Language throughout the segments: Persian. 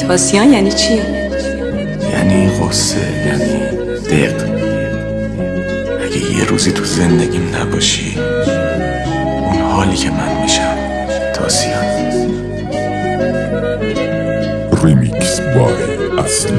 تاسیان یعنی چی؟ یعنی غصه، یعنی دق. اگه یه روزی تو زندگیم نباشی، اون حالی که من میشم تاسیان. ریمیکس بای اصل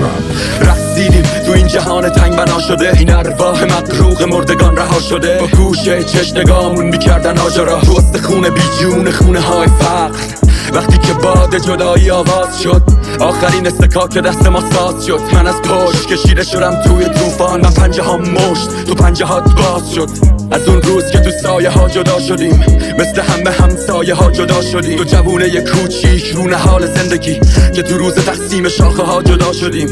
رپ. رسیدیم تو این جهان تنگ بنا شده، این ارواح مقروق مردگان رها شده. با گوشه چشنگامون میکردن آجرا، تو استخونه بی جون خونه های فقر. وقتی که باد جدایی آواز شد، آخرین استکاک دست ما ساز شد. من از پشت کشیده شدم توی طوفان، من پنجه ها مشت تو پنجه هات باز شد. از اون روز که تو سایه ها جدا شدیم، مثل همه سایه ها جدا شدیم. تو جوونه کوچیک رونه حال زندگی که تو روز تقسیم شاخه ها جدا شدیم.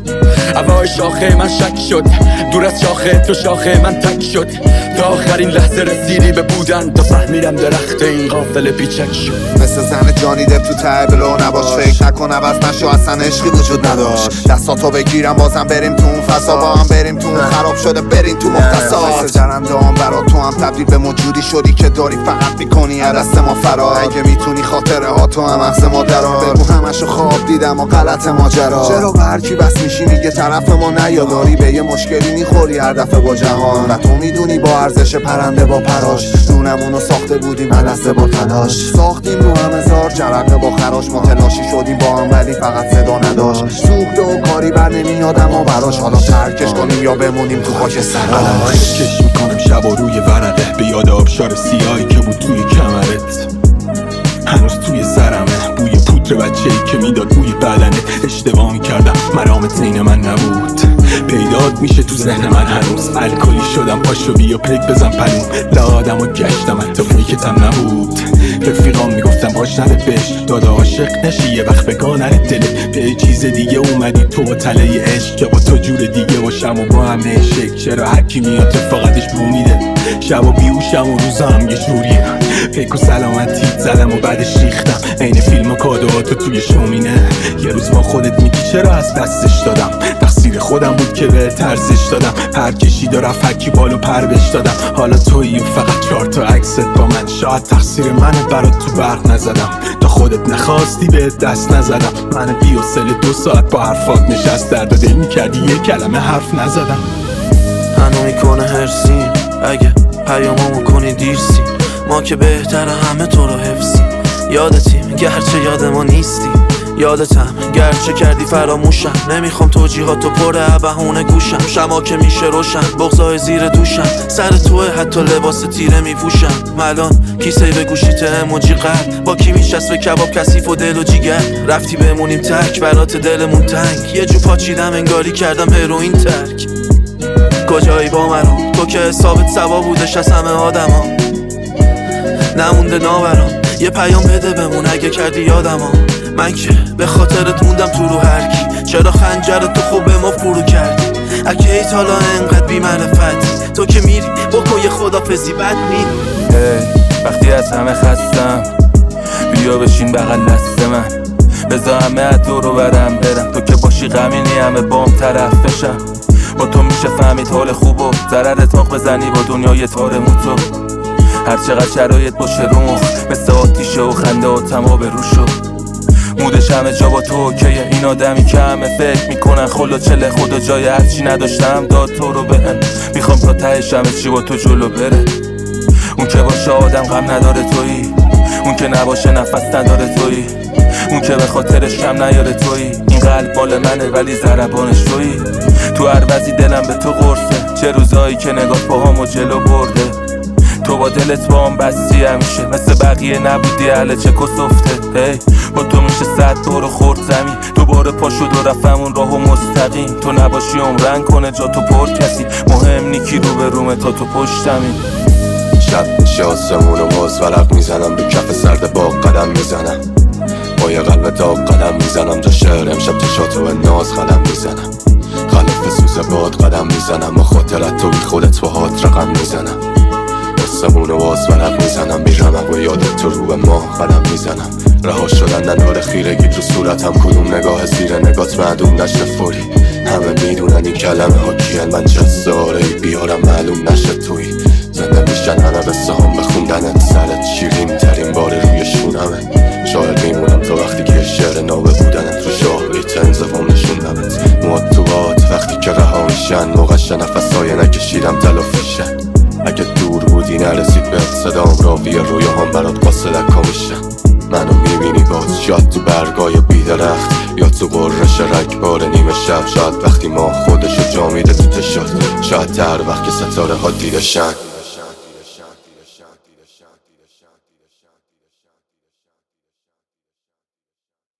هوای شاخه من شک شد، دور از شاخه تو شاخه من تک شد. تا آخرین لحظه رسیدی به بودن، تا فهمیدم درخت این قافله پیچک شد. مثل زن جانی دپ تو ته بلو نباش، فکر نکن عوض نشو، اصلا عشقی وجود نداشت. دستاتو بگیرم بازم بریم تو اون فضا، با هم بریم تو اون خراب شده بریم تو مختصات. مثل جرندام برا تو هم تبدیل به موجودی شدی که داری فقط میکنی دست ما فرار. اگه میتونی خاطره ها تو هم مغز ما درار، بگو همشو خواب دیدم و غلط ماجرا. چرا به هر کی بس میشی میگه طرف ما نیا، داری به یه مشکلی میخوری هر دفعه با جهان. و تو میدونی با ارزش پرنده با پراش، دونمونو ساخته بودیم السته با تلاش. ساختیم رو هم هزار جرقه با خراش، متلاشی شدیم با هم ولی فقط صدا نداشت. سوخته و کاری بر نمیاد اما براش، حالا ترکش کنیم یا بمونیم تو خاک سراش. کش میکنم شب و روی ورقه، به یاد آبشار سیاهی که بود توی کمرت. هنوز توی سرمه بوی پودر بچه‌ای که میداد بوی بدنه. اشتباه میکردم مرامت عین من نبود، پیدات میشه تو ذهن من هنوز. الکلی شدم پاشو بیا پک بزن پلوم، لادم و گشتم حتی فیکتم نبود. رفیقام میگفتم باش نره بش، دادا عاشق نشی یه وقت بگاه نره دلت. به چیز دیگه اومدی تو با تله عشق، که با تو جور دیگه باشم و با هم نشک. چرا هرکی میاد فقطش بو میده، شب و بیوشم و روزم یه جوریه. پیک و سلامتیت زدم و بعدش ریختم، عین فیلم و کادوهاتو توی شومینه. یه روز با خودت میگی چرا از دستش دادم، تقصیر خودم بود که به ترزش دادم. پر کشید و رفت هرکی بالو پر بش دادم. حالا تویی و فقط 4 تا عکست با من، شاید تقصیر منه برات تو برق نزدم. تا خودت نخواستی به دست نزدم، من بی‌حوصله 2 ساعت با حرفات نشست، درد و دل میکردی یه کلمه حرف نزدم. هنو میکنه هرسیم اگه پیاممو کنی دیرسی، ما که بهتره همه تو رو حفظی. یادتیم گرچه یاد ما نیستی، یادتم گرچه کردی فراموشم. نمیخوام توجیهاتو پر بهونه گوشم، شما که میشه روشن بغضای زیر دوشم. سر توه حتی لباس تیره میپوشم. الان کیسه به گوشیت اموجی قلب، با کی میشست به کباب کثیف و دل و جیگر. رفتی بمونیم تک برات دلمون تنگ، یه جو پاچیدم انگاری کردم هروئین ترک. کجایی با منو تو که حسابت سوا بودش از همه آدما، نمونده ناورام. یه پیام بده بمون اگه کردی یادما، من که به خاطرت موندم تو رو هرکی. چرا خنجر تو خوب به ما فرو کردی، اگه ایت حالا انقدر بی معرفتی. تو که میری بکن یه خدافزی بد میری. وقتی از همه خستم بیا بشین بغل دست من، بذار همه دورو برم برم. تو که باشی غمینی همه بام طرف بشم. با تو میشه فهمید حال خوب و ضرر تاق بزنی با دنیای تار موتو. هر چقدر شرایط باشه روح مثل آتیشه و خنده و تمام روشو. مودش همه جا با تو اوکیه، این آدمی که همه فکر میکنن خلا چله خدا جای هرچی نداشتم داد تو رو بهم. میخوام تا تهش همه چی با تو جلو بره. اون که باشه آدم غم نداره تویی، اون که نباشه نفس نداره تویی، اون که به خاطرش کم نیاره تویی. این قلب مال منه ولی ضربانش تویی. تو هر وضعی دلم به تو قرصه، چه روزایی که نگاه پاهامو جلو برده. تو با دلت با هم بستی همیشه، مثل بقیه نبودی اهل چک و سفته. هی با تو میشه 100 دور خورد زمین، دوباره پا شد و رفتم اون راهو مستقیم. تو نباشی عمرن کنه جا تو پر کسی، مهم نیکی رو به رومه تا تو پشتمی. شب میشه آسمون و باز ورق میزنم، به کف سرد باغ قدم میزنم. با یه قلب داغ قدم میزنم، جا شهر امشب چشاتو به ناز قدم میزنم. خلف سوز باد قدم میزنم، با خاطرت تو بی خودت با هات رقم میزنم. آسمون و باز ورق میزنم، میرم و یادت تو رو به ماه قدم میزنم. رها شدن ننور خیرگی تو صورتم، کدوم نگاه زیر نگات معدوم نشه فوری. همه میدونن این کلمه ها کیان، من چه ساره بیارم معلوم نشه توی. زنده میشن همه قصه هم بخوندنت، سرت شیرین ترین بار روی شونمه. شاعر میمونم تا وقتی که شعر نابه بودنت رو که رها میشن موقعش نفسای نکشیدم تلافیشن اگه دور بودی نرسید به صدام راوی رویاهام برات قاصد اکا میشن منو میبینی باز شاید تو برگای بیدرخت یا تو قررش رگبار نیمه شب شاید وقتی ما خودشو جا میده تو تشاد شاید در وقت که ستاره ها دیدشن